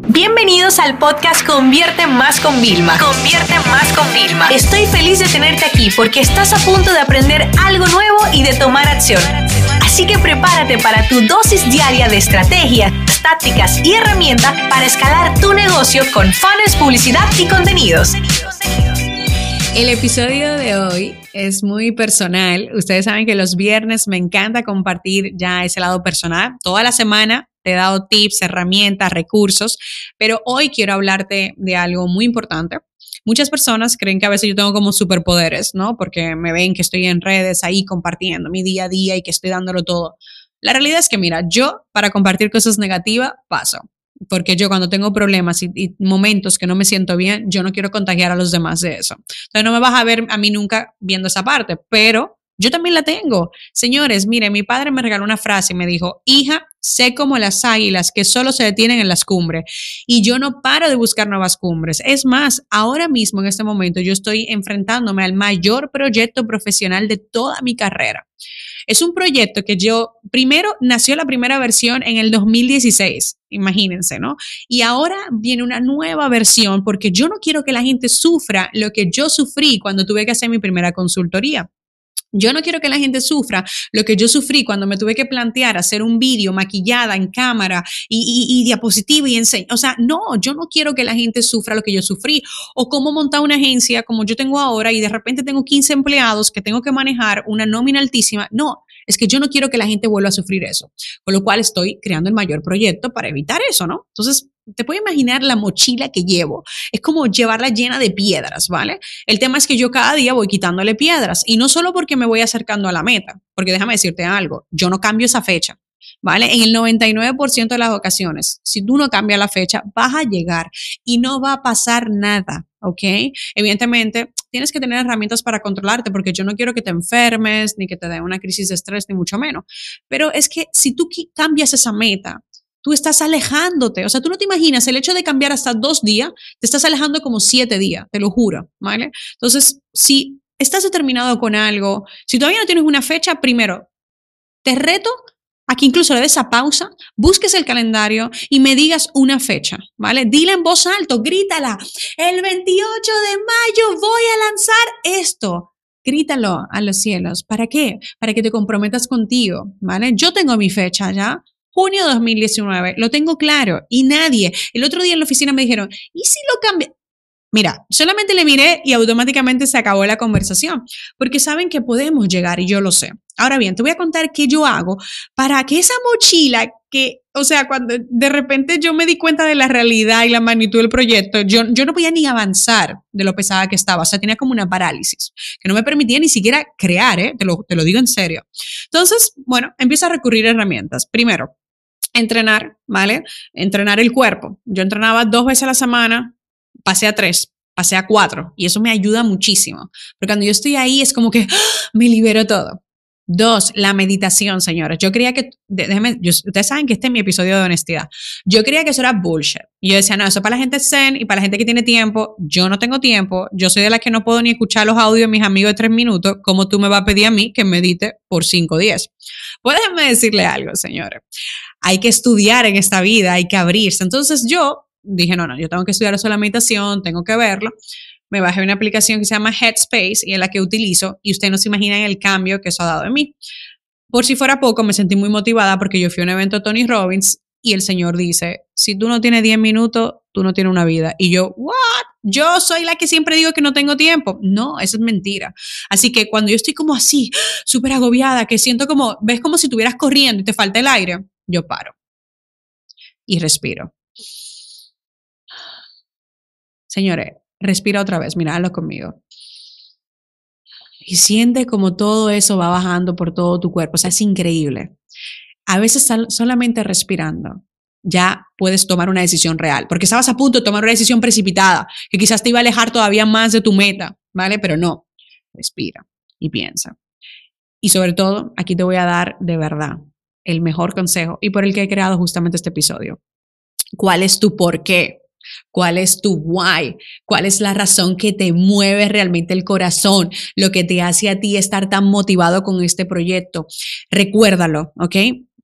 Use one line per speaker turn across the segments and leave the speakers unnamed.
Bienvenidos al podcast Convierte Más con Vilma. Convierte Más con Vilma. Estoy feliz de tenerte aquí porque estás a punto de aprender algo nuevo y de tomar acción. Así que prepárate para tu dosis diaria de estrategias, tácticas y herramientas para escalar tu negocio con funnels, publicidad y contenidos.
El episodio de hoy es muy personal. Ustedes saben que los viernes me encanta compartir ya ese lado personal. Toda la semana te he dado tips, herramientas, recursos, pero hoy quiero hablarte de algo muy importante. Muchas personas creen que a veces yo tengo como superpoderes, ¿no? Porque me ven que estoy en redes ahí compartiendo mi día a día y que estoy dándolo todo. La realidad es que, mira, yo para compartir cosas negativas paso. Porque yo cuando tengo problemas y momentos que no me siento bien, yo no quiero contagiar a los demás de eso. Entonces no me vas a ver a mí nunca viendo esa parte, pero yo también la tengo. Señores, mire, mi padre me regaló una frase y me dijo: hija, sé como las águilas que solo se detienen en las cumbres. Y yo no paro de buscar nuevas cumbres. Es más, ahora mismo en este momento yo estoy enfrentándome al mayor proyecto profesional de toda mi carrera. Es un proyecto que primero nació la primera versión en el 2016, imagínense, ¿no? Y ahora viene una nueva versión porque yo no quiero que la gente sufra lo que yo sufrí cuando tuve que hacer mi primera consultoría. Yo no quiero que la gente sufra lo que yo sufrí cuando me tuve que plantear hacer un vídeo maquillada en cámara y diapositiva y enseño. O sea, no, yo no quiero que la gente sufra lo que yo sufrí. O cómo montar una agencia como yo tengo ahora y de repente tengo 15 empleados que tengo que manejar una nómina altísima. No, es que yo no quiero que la gente vuelva a sufrir eso. Con lo cual estoy creando el mayor proyecto para evitar eso, ¿no? Entonces, te puedes imaginar la mochila que llevo. Es como llevarla llena de piedras, ¿vale? El tema es que yo cada día voy quitándole piedras y no solo porque me voy acercando a la meta, porque déjame decirte algo, yo no cambio esa fecha, ¿vale? En el 99% de las ocasiones, si tú no cambias la fecha, vas a llegar y no va a pasar nada, ¿ok? Evidentemente, tienes que tener herramientas para controlarte porque yo no quiero que te enfermes, ni que te dé una crisis de estrés, ni mucho menos. Pero es que si tú cambias esa meta, tú estás alejándote, o sea, tú no te imaginas, el hecho de cambiar hasta 2 días, te estás alejando como 7 días, te lo juro, ¿vale? Entonces, si estás determinado con algo, si todavía no tienes una fecha, primero, te reto a que incluso le des a pausa, busques el calendario y me digas una fecha, ¿vale? Dila en voz alta, grítala, el 28 de mayo voy a lanzar esto. Grítalo a los cielos. ¿Para qué? Para que te comprometas contigo, ¿vale? Yo tengo mi fecha ya. Junio 2019, lo tengo claro y nadie. El otro día en la oficina me dijeron, ¿y si lo cambia? Mira, solamente le miré y automáticamente se acabó la conversación, porque saben que podemos llegar y yo lo sé. Ahora bien, te voy a contar qué yo hago para que esa mochila o sea, cuando de repente yo me di cuenta de la realidad y la magnitud del proyecto, yo no podía ni avanzar de lo pesada que estaba, o sea, tenía como una parálisis, que no me permitía ni siquiera crear, te lo digo en serio. Entonces, bueno, empiezo a recurrir a herramientas. Primero, entrenar, ¿vale? Entrenar el cuerpo. Yo entrenaba 2 veces a la semana, pasé a 3, pasé a 4 y eso me ayuda muchísimo. Porque cuando yo estoy ahí es como que me libero todo. 2, la meditación, señores. Yo creía que, ustedes saben que este es mi episodio de honestidad. Yo creía que eso era bullshit. Y yo decía, no, eso es para la gente zen y para la gente que tiene tiempo. Yo no tengo tiempo. Yo soy de las que no puedo ni escuchar los audios de mis amigos de 3 minutos. ¿Cómo tú me vas a pedir a mí que medite por 5 o 10? Pues déjenme decirle algo, señores. Hay que estudiar en esta vida, hay que abrirse. Entonces yo dije, no, yo tengo que estudiar eso de la meditación, tengo que verlo. Me bajé una aplicación que se llama Headspace y es la que utilizo y ustedes no se imaginan el cambio que eso ha dado en mí. Por si fuera poco, me sentí muy motivada porque yo fui a un evento de Tony Robbins y el señor dice, si tú no tienes 10 minutos, tú no tienes una vida. Y yo, ¿what? Yo soy la que siempre digo que no tengo tiempo. No, eso es mentira. Así que cuando yo estoy como así, súper agobiada, que siento como, ves como si estuvieras corriendo y te falta el aire, yo paro y respiro. Señores, respira otra vez, míralo conmigo. Y siente como todo eso va bajando por todo tu cuerpo. O sea, es increíble. A veces solamente respirando ya puedes tomar una decisión real, porque estabas a punto de tomar una decisión precipitada, que quizás te iba a alejar todavía más de tu meta, ¿vale? Pero no, respira y piensa. Y sobre todo, aquí te voy a dar de verdad el mejor consejo y por el que he creado justamente este episodio. ¿Cuál es tu por qué? ¿Cuál es tu why? ¿Cuál es la razón que te mueve realmente el corazón? Lo que te hace a ti estar tan motivado con este proyecto. Recuérdalo, ¿ok?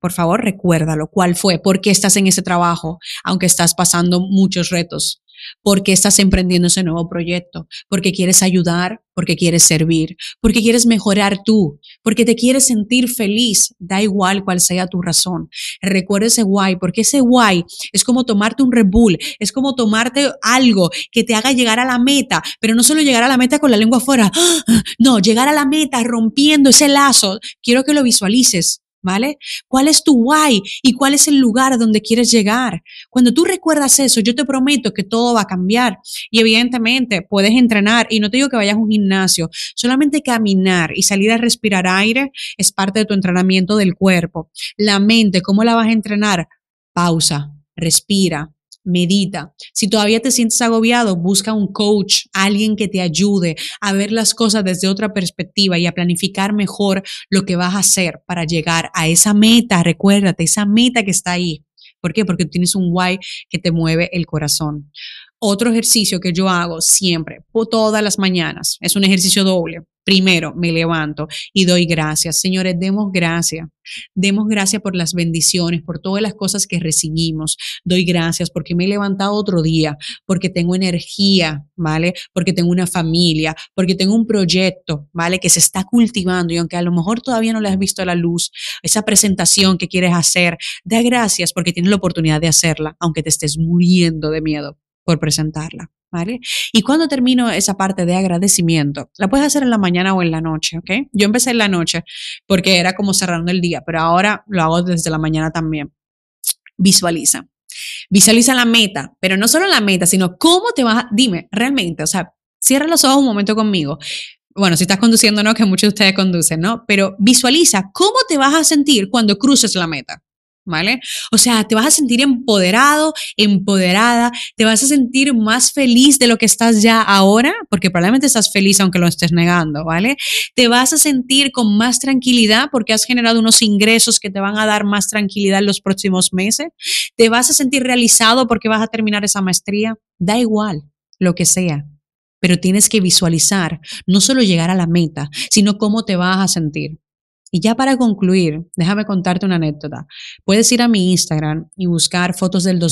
por favor, recuérdalo. ¿Cuál fue? ¿Por qué estás en ese trabajo, aunque estás pasando muchos retos? ¿Por qué estás emprendiendo ese nuevo proyecto? ¿Porque quieres ayudar? ¿Porque quieres servir? ¿Porque quieres mejorar tú? ¿Porque te quieres sentir feliz? Da igual cuál sea tu razón. Recuerda ese why, porque ese why es como tomarte un Red Bull, es como tomarte algo que te haga llegar a la meta, pero no solo llegar a la meta con la lengua afuera, no, llegar a la meta rompiendo ese lazo. Quiero que lo visualices. ¿Vale? ¿Cuál es tu why y cuál es el lugar donde quieres llegar? Cuando tú recuerdas eso, yo te prometo que todo va a cambiar. Y evidentemente puedes entrenar, y no te digo que vayas a un gimnasio, solamente caminar y salir a respirar aire es parte de tu entrenamiento del cuerpo. La mente, ¿cómo la vas a entrenar? Pausa, respira. Medita. Si todavía te sientes agobiado, busca un coach, alguien que te ayude a ver las cosas desde otra perspectiva y a planificar mejor lo que vas a hacer para llegar a esa meta. Recuérdate, esa meta que está ahí. ¿Por qué? Porque tienes un why que te mueve el corazón. Otro ejercicio que yo hago siempre, todas las mañanas, es un ejercicio doble. Primero, me levanto y doy gracias. Señores, demos gracias. Demos gracias por las bendiciones, por todas las cosas que recibimos. Doy gracias porque me he levantado otro día, porque tengo energía, ¿vale? Porque tengo una familia, porque tengo un proyecto, ¿vale? Que se está cultivando y aunque a lo mejor todavía no le has visto la luz, esa presentación que quieres hacer, da gracias porque tienes la oportunidad de hacerla, aunque te estés muriendo de miedo por presentarla, ¿vale? Y cuando termino esa parte de agradecimiento, la puedes hacer en la mañana o en la noche, ¿ok? Yo empecé en la noche porque era como cerrando el día, pero ahora lo hago desde la mañana también. Visualiza. Visualiza la meta, pero no solo la meta, sino cómo te vas a... Dime, realmente, o sea, cierra los ojos un momento conmigo. Bueno, si estás conduciendo, no, que muchos de ustedes conducen, ¿no? Pero visualiza cómo te vas a sentir cuando cruces la meta. ¿Vale? O sea, te vas a sentir empoderado, empoderada, te vas a sentir más feliz de lo que estás ya ahora, porque probablemente estás feliz aunque lo estés negando, ¿vale? Te vas a sentir con más tranquilidad porque has generado unos ingresos que te van a dar más tranquilidad en los próximos meses. Te vas a sentir realizado porque vas a terminar esa maestría. Da igual lo que sea, pero tienes que visualizar no solo llegar a la meta, sino cómo te vas a sentir. Y ya para concluir, déjame contarte una anécdota. Puedes ir a mi Instagram y buscar fotos del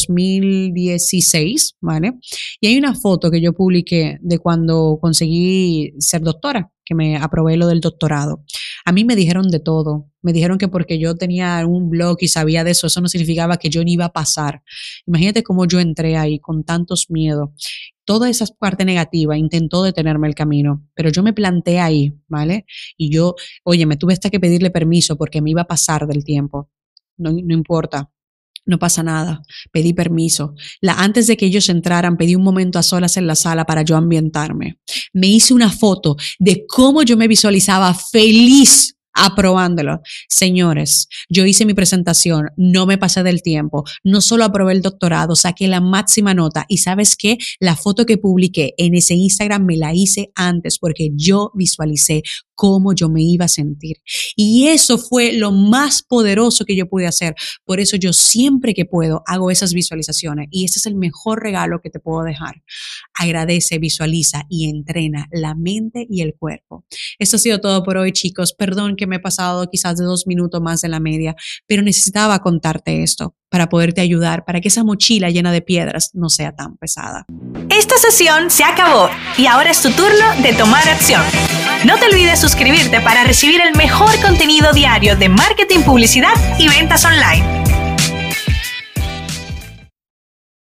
2016, ¿vale? Y hay una foto que yo publiqué de cuando conseguí ser doctora, que me aprobé lo del doctorado. A mí me dijeron de todo. Me dijeron que porque yo tenía un blog y sabía de eso, eso no significaba que yo ni iba a pasar. Imagínate cómo yo entré ahí con tantos miedos. Toda esa parte negativa intentó detenerme el camino, pero yo me planté ahí, ¿vale? Y yo, oye, me tuve hasta que pedirle permiso porque me iba a pasar del tiempo. No importa. No pasa nada, pedí permiso. Antes de que ellos entraran, pedí un momento a solas en la sala para yo ambientarme. Me hice una foto de cómo yo me visualizaba feliz aprobándolo. Señores, yo hice mi presentación, no me pasé del tiempo, no solo aprobé el doctorado, saqué la máxima nota y ¿sabes qué? La foto que publiqué en ese Instagram me la hice antes porque yo visualicé cómo yo me iba a sentir. Y eso fue lo más poderoso que yo pude hacer. Por eso yo siempre que puedo hago esas visualizaciones y ese es el mejor regalo que te puedo dejar. Agradece, visualiza y entrena la mente y el cuerpo. Esto ha sido todo por hoy, chicos. Perdón que me he pasado quizás de 2 minutos más de la media, pero necesitaba contarte esto para poderte ayudar, para que esa mochila llena de piedras no sea tan pesada.
Esta sesión se acabó y ahora es tu turno de tomar acción. No te olvides suscribirte para recibir el mejor contenido diario de marketing, publicidad y ventas online.